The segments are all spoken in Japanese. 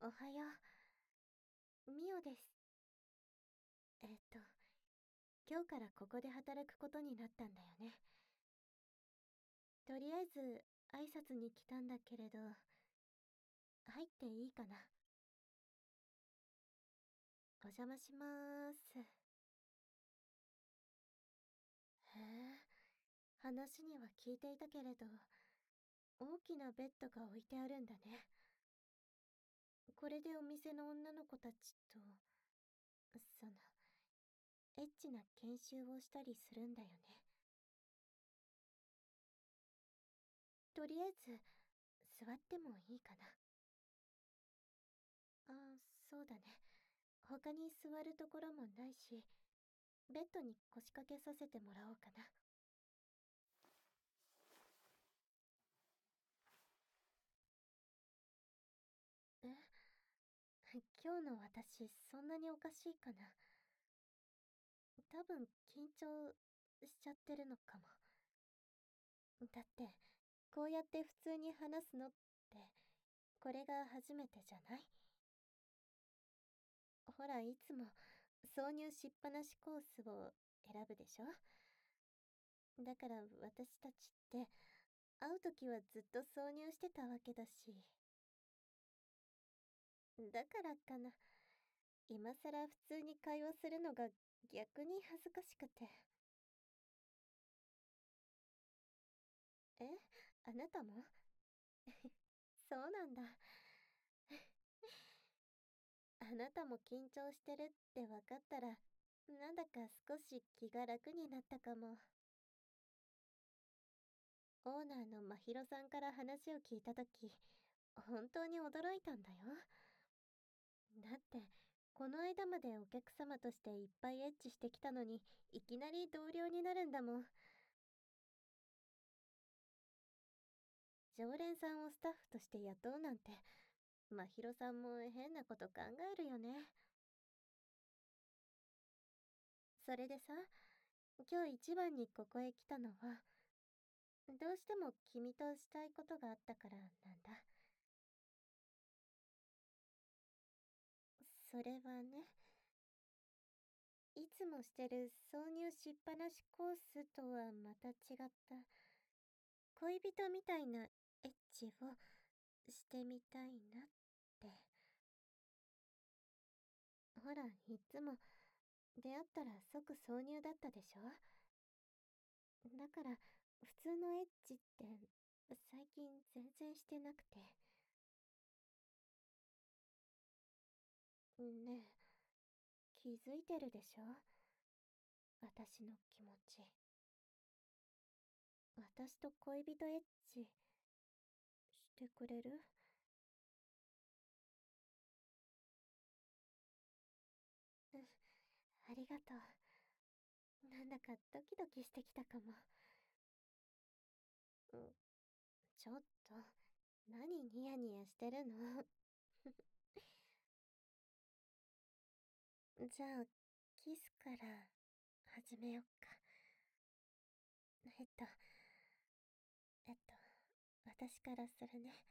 おはよう。ミオです。えっと、今日からここで働くことになったんだよね。とりあえず、挨拶に来たんだけれど、入っていいかな。お邪魔しまーす。へえ、話には聞いていたけれど、大きなベッドが置いてあるんだね。これでお店の女の子たちと、その、エッチな研修をしたりするんだよね。とりあえず、座ってもいいかな。あ、そうだね。他に座るところもないし、ベッドに腰掛けさせてもらおうかな。え、今日の私、そんなにおかしいかな。多分、緊張しちゃってるのかも。だって、こうやって普通に話すのって、これが初めてじゃない？ほら、いつも、挿入しっぱなしコースを選ぶでしょ？だから私たちって、会うときはずっと挿入してたわけだし。だからかな。今さら普通に会話するのが逆に恥ずかしくて。え、あなたも？そうなんだ。あなたも緊張してるって分かったら、なんだか少し気が楽になったかも。オーナーの真宙さんから話を聞いたとき、本当に驚いたんだよ。だって、この間までお客様としていっぱいエッチしてきたのに、いきなり同僚になるんだもん。常連さんをスタッフとして雇うなんて、真宙さんも変なこと考えるよね。それでさ、今日一番にここへ来たのは、どうしても君としたいことがあったからなんだ。それはね、いつもしてる挿入しっぱなしコースとはまた違った、恋人みたいなエッチをしてみたいなって。ほら、いつも出会ったら即挿入だったでしょ？だから、普通のエッチって最近全然してなくて。ねえ、気づいてるでしょ？私の気持ち。私と恋人エッチしてくれる？うん、ありがとう。なんだかドキドキしてきたかも。うん、ちょっと、何ニヤニヤしてるの？じゃあ、キスから始めよっか。えっと、えっと、私からするね。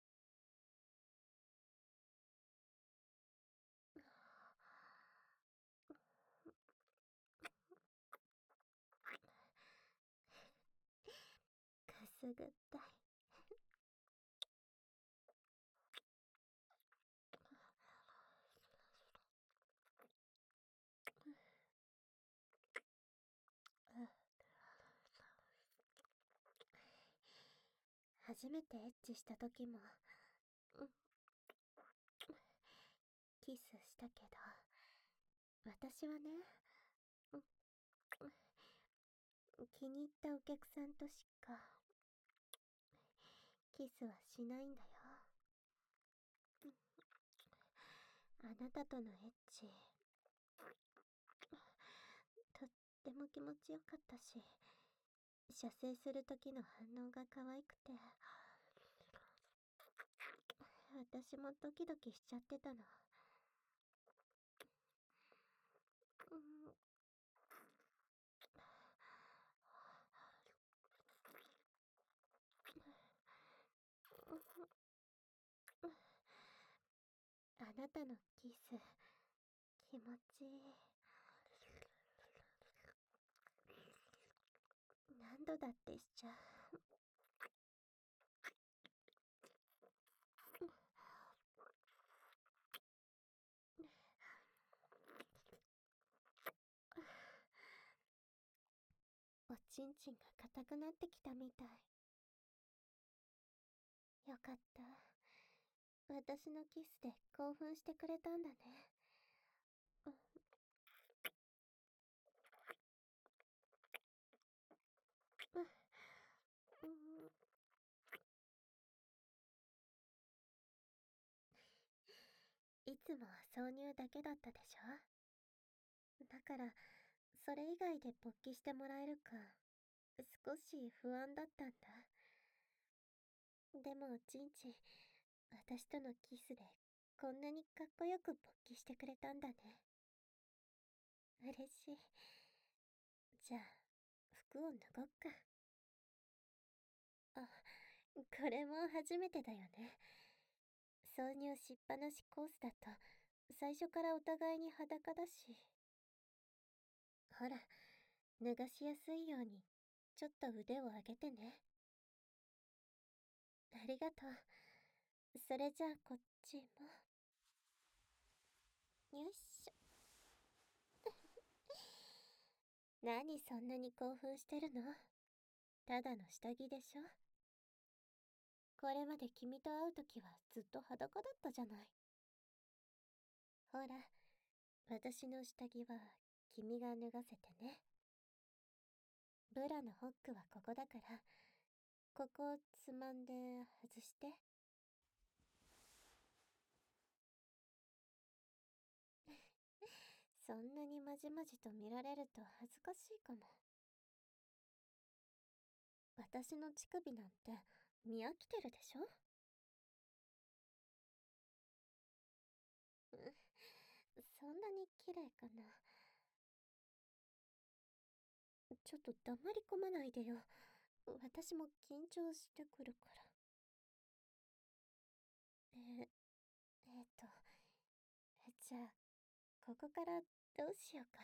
くすぐったい。初めてエッチした時も、うん、キスしたけど、私はね、うん、気に入ったお客さんとしか、キスはしないんだよ。あなたとのエッチ、とっても気持ちよかったし、射精する時の反応が可愛くて、私もドキドキしちゃってたの。うん、 なたのキス、気持ちいい。何度だってしちゃう。おちんちんが硬くなってきたみたい。よかった。私のキスで興奮してくれたんだね。うん、いつもは挿入だけだったでしょ。だから、それ以外で勃起してもらえるか、少し不安だったんだ。でもおちんちん、私とのキスでこんなにかっこよく勃起してくれたんだね。嬉しい。じゃあ、服を脱ごっか。あ、これも初めてだよね。挿入しっぱなしコースだと、最初からお互いに裸だし。ほら、脱がしやすいように、ちょっと腕を上げてね。ありがとう。それじゃあこっちも。よいしょ。何そんなに興奮してるの？ただの下着でしょ。これまで君と会うときはずっと裸だったじゃない。ほら、私の下着は君が脱がせてね。ブラのホックはここだから、ここをつまんで外して。そんなにまじまじと見られると恥ずかしいかも。私の乳首なんて見飽きてるでしょ。そんなに綺麗かな。ちょっと黙り込まないでよ。私も緊張してくるから。え、と、じゃあ、ここからどうしようか。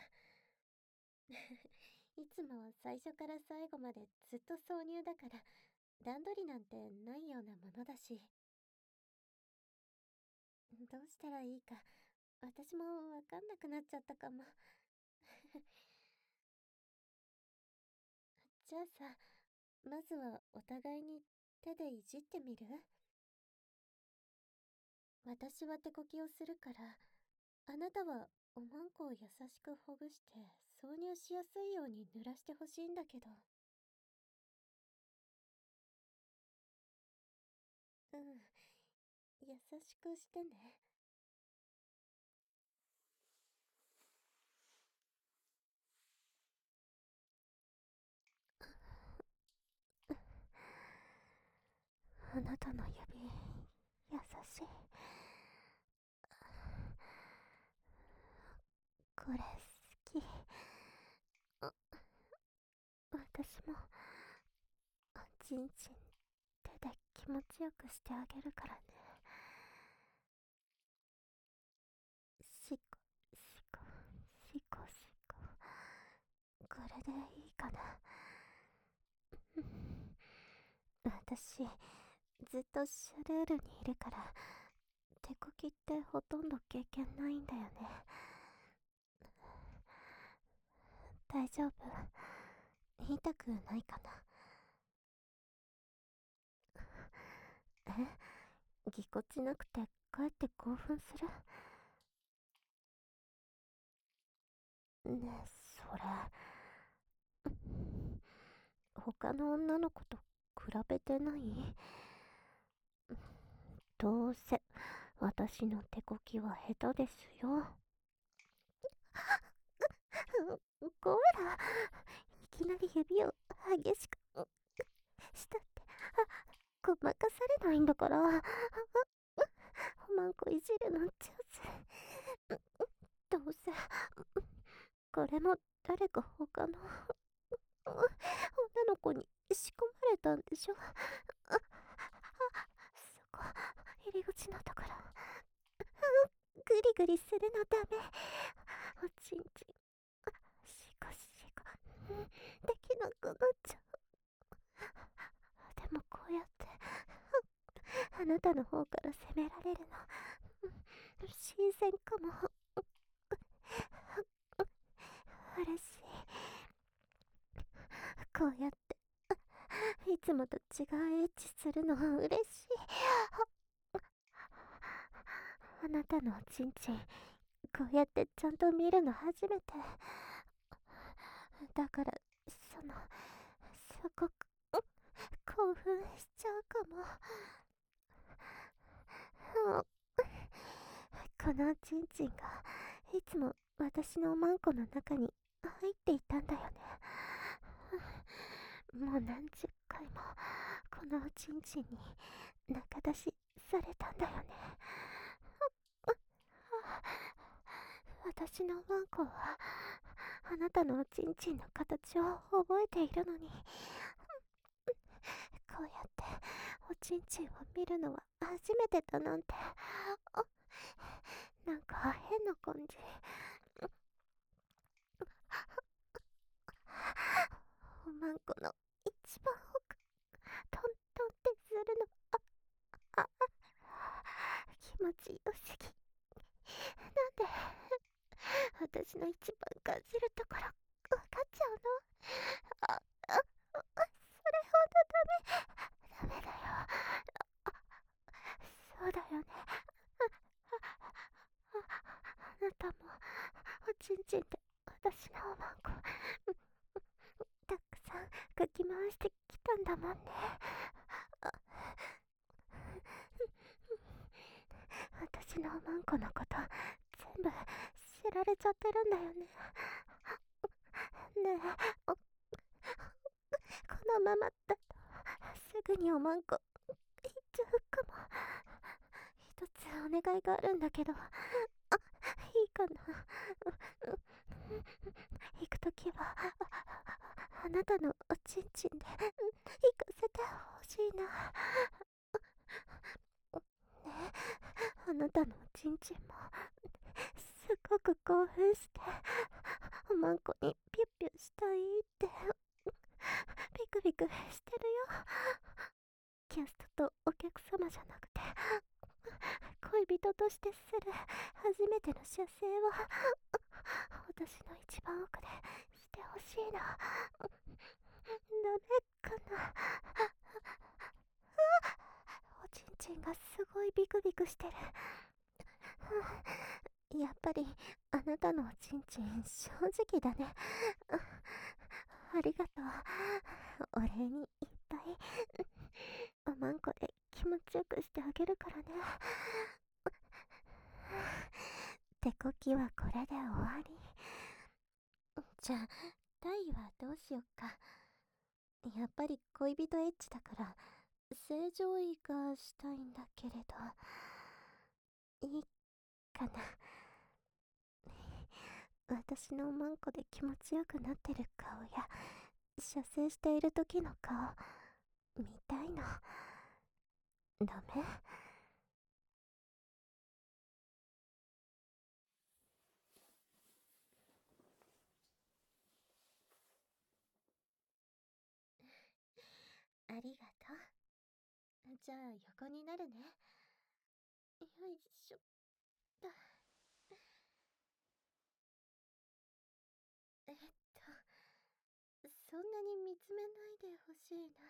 いつもは最初から最後までずっと挿入だから、段取りなんてないようなものだし。どうしたらいいか、私もわかんなくなっちゃったかも。じゃあさ、まずはお互いに手でいじってみる？私は手こきをするから、あなたはおまんこを優しくほぐして挿入しやすいように濡らしてほしいんだけど。うん、優しくしてね。あなたの指、優しい。これ好き。あ、私もおちんちん手で気持ちよくしてあげるからね。しこしこしこしこ。これでいいかな。私ずっとシャルールにいるから、手こきってほとんど経験ないんだよね。大丈夫？痛くないかな？ぎこちなくてかえって興奮する？ねえ、それ他の女の子と比べてない？どうせ私の手こきは下手ですよ。こら、いきなり指を激しくしたって、ごまかされないんだから。おまんこいじるの上手。どうせこれも誰か他の女の子に仕込まれたんでしょ。そこ入り口なんだから。 リグリするのダメ。おちんちん、シコシコ、できなくなっちゃう。でもこうやってあなたの方から責められるの、新鮮かも。嬉しい。こうやっていつもと違うエッチするのは嬉しい。あなたのおちんちん、こうやってちゃんと見るの初めて。だからすごく興奮しちゃうかも。このおちんちんがいつも私のおまんこの中に入っていたんだよね。もう何十回もこのおちんちんに中出しされたんだよね。私のワンコはあなたのおちんちんの形を覚えているのに、こうやっておちんちんを見るのは初めてだなんて、なんか変な感じ。おまんこの一番奥、トントンってするの、気持ちよすぎ。なんで私の一番感じるところ分かっちゃうの？それほどダメだよ。そうだよね。あなたもおちんちんで私のおまんこたくさんかき回してきたんだもんね。私のおまんこのこと全部知られちゃってるんだよね。ねえ、このままだとすぐにおまんこ行っちゃうかも。一つお願いがあるんだけど、いいかな。行くときはあなたのおちんちんで行かせてほしいな。ね、あなたのおちんちんもすごく興奮しておまんこにピュッピュしたいってビクビクしてるよ。キャストとお客様じゃなくて恋人としてする初めての射精を私の一番奥でしてほしいな。ダメかな。おちんちんがすごいビクビクしてる。やっぱりあなたのおちんちん正直だね。ありがとう。お礼にいっぱいおまんこで気持ちよくしてあげるからね。手こきはこれで終わり。じゃあタイはどうしよっか。やっぱり恋人エッチだから正常位がしたいんだけれど、いいかな。私のおまんこで気持ちよくなってる顔や射精している時の顔見たいの。ダメ？ありがとう。じゃあ横になるね。よいしょっと。そんなに見つめないでほしいな。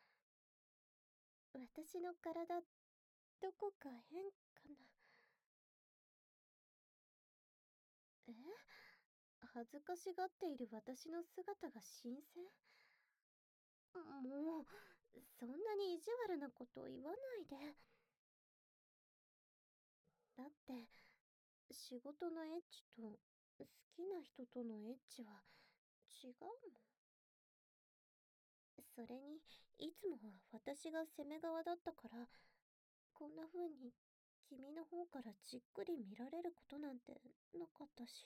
私の体どこか変かな。え、恥ずかしがっている私の姿が新鮮？もうそんなに意地悪なこと言わないで。だって仕事のエッチと好きな人とのエッチは違うもん。それにいつもは私が攻め側だったから、こんな風に君の方からじっくり見られることなんてなかったし。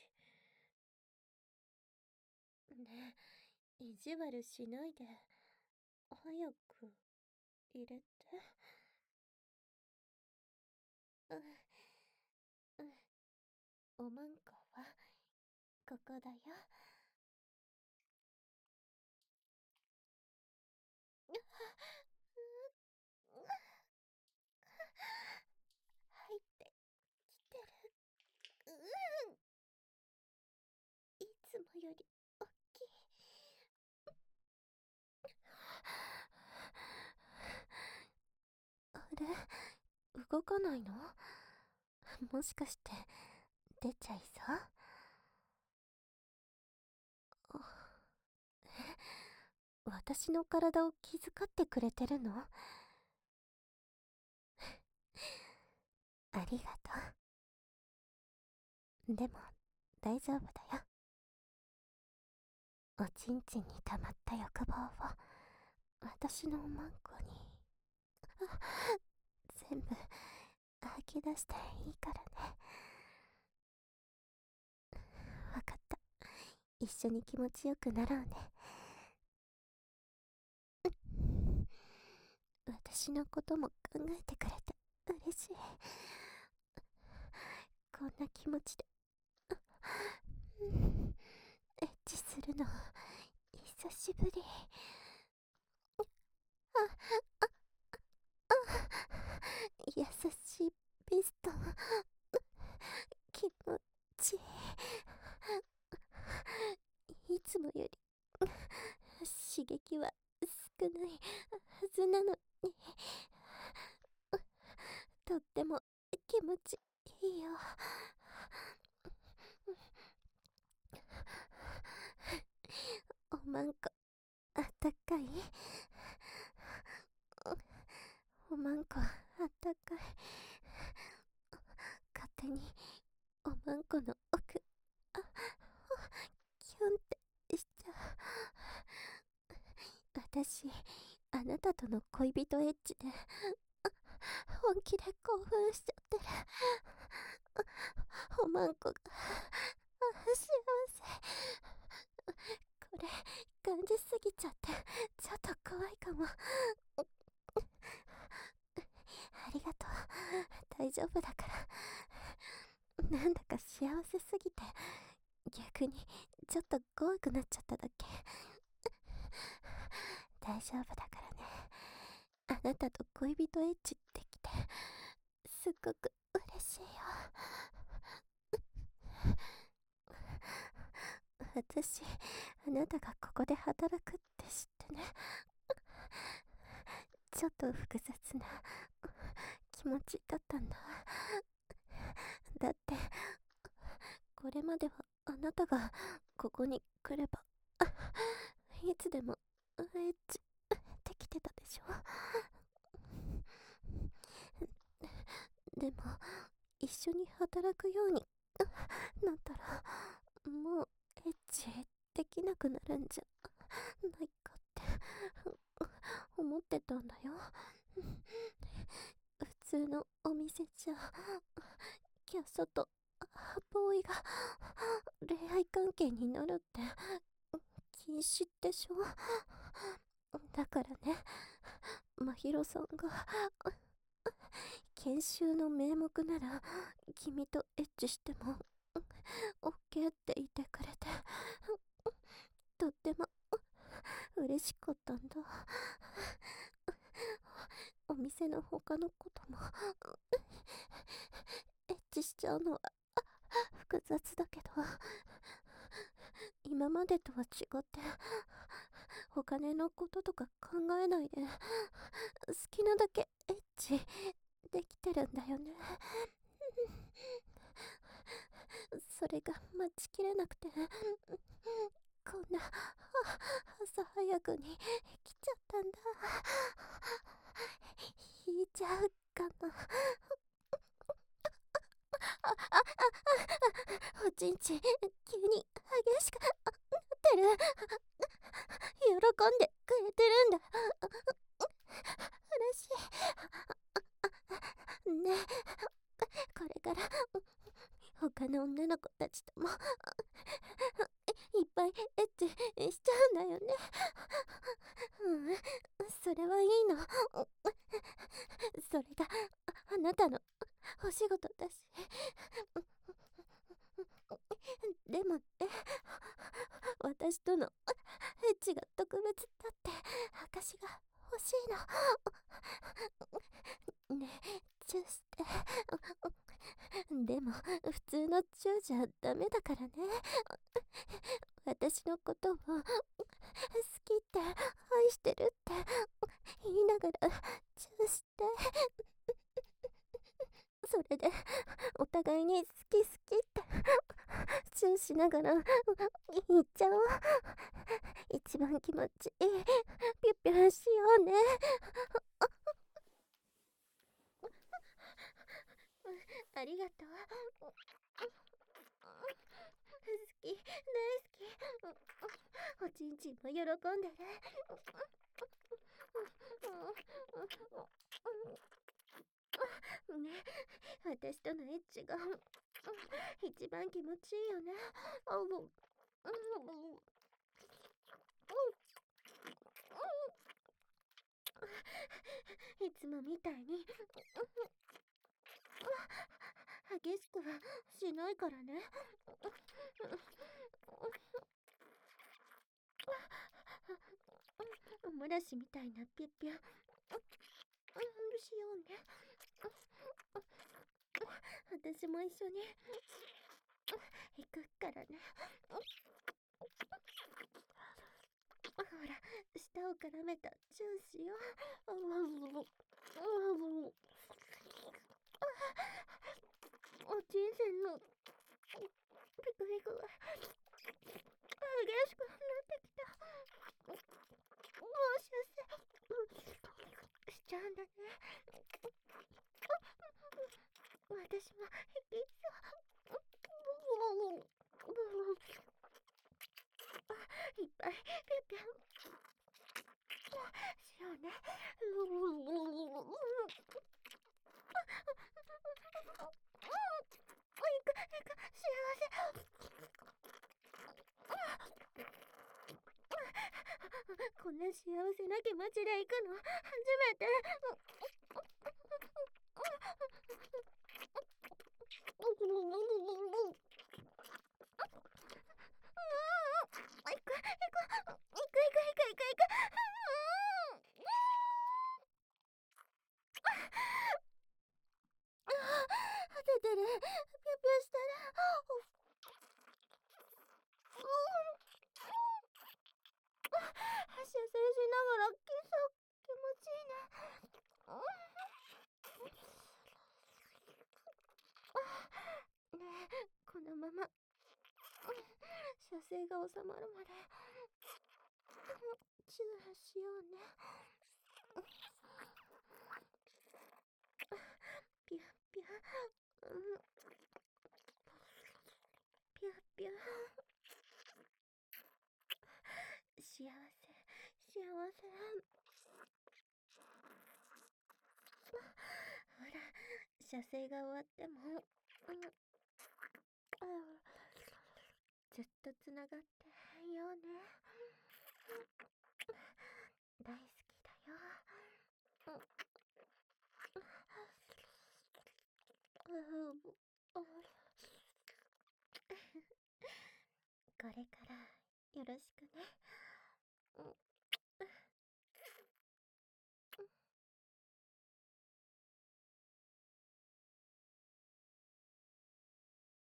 ねえ、意地悪しないで早く入れて。うん、うん。 おまんこはここだよ。入ってきてる。いつもよりおっきい。あれ、動かないの？もしかして出ちゃいそう？私の体を気遣ってくれてるの？ありがとう。でも大丈夫だよ。おちんちんに溜まった欲望を私のおまんこに全部吐き出していいからね。わかった。一緒に気持ちよくなろうね。私のことも考えてくれて嬉しい。こんな気持ちでエッチするの久しぶり。優しいピストン、気持ちいい。いつもより刺激は少ないはずなのに、とっても気持ちいいよ。おまんこあったかい？おまんこあったかい。勝手におまんこの奥キュンってしちゃう。私あなたとの恋人エッチで本気で興奮しちゃってる。おまんこが幸せ。これ感じすぎちゃってちょっと怖いかも。ありがとう。大丈夫だから。なんだか幸せすぎて逆にちょっと怖くなっちゃっただけ。大丈夫だからね。あなたと恋人エッチできてすっごく嬉しいよ。私あなたがここで働くって知ってね、ちょっと複雑な気持ちだったんだ。だってこれまではあなたがここに来ればいつでもエッチできてたでしょ。でも一緒に働くようになったらもうエッチできなくなるんじゃないかって思ってたんだよ。普通のお店じゃキャストとボーイが恋愛関係になるって禁止でしょ。だからね、まひろさんが研修の名目なら君とエッチしてもオッケーって言ってくれてとっても嬉しかったんだ。お店の他のこともエッチしちゃうのは複雑だけど、今までとは違ってお金のこととか考えないで好きなだけエッチできてるんだよね。それが待ちきれなくてこんな朝早くに来ちゃったんだ。引いちゃうかな。おちんちん急に激しくなってる。喜んでくれてるんだ。嬉しいね。これから他の女の子たちともいっぱいエッチしちゃうんだよね。それはいいの。それがあなたのお仕事だし。 でもね、私とのエッチが特別だって証が欲しいの。ねえ、チューして。でも普通のチューじゃダメだからね。私のことを好きって愛してるって言いながらチューして、それでお互いに好き好きってチューしながら言っちゃおう。一番気持ちいいピュピュしようね。ありがとう。好き、大好き。おちんちんも喜んでる。ね、私とのエッチが一番気持ちいいよね。いつもみたいに激しくはしないからね。おもらしみたいなピュッピュしようね。私も一緒に行くからね。ほら、舌を絡めたチューしよう。おちんせんのピクピクが激しくなってきた。もう出世しちゃうんだね。私もいっそいっぱいピュピュしようね。いく幸せ。こんな幸せな気持ちで行くの初めて。出てる。ピュピュしたら射精しながらキス。気持ちいいね。ねえ、このまま射精が収まるまでチューしようね。ピュピュ、ピュピュ。幸せ、幸せ。ほら、射精が終わっても、ずっとつながってようね。大好きだよ。これからよろしくね。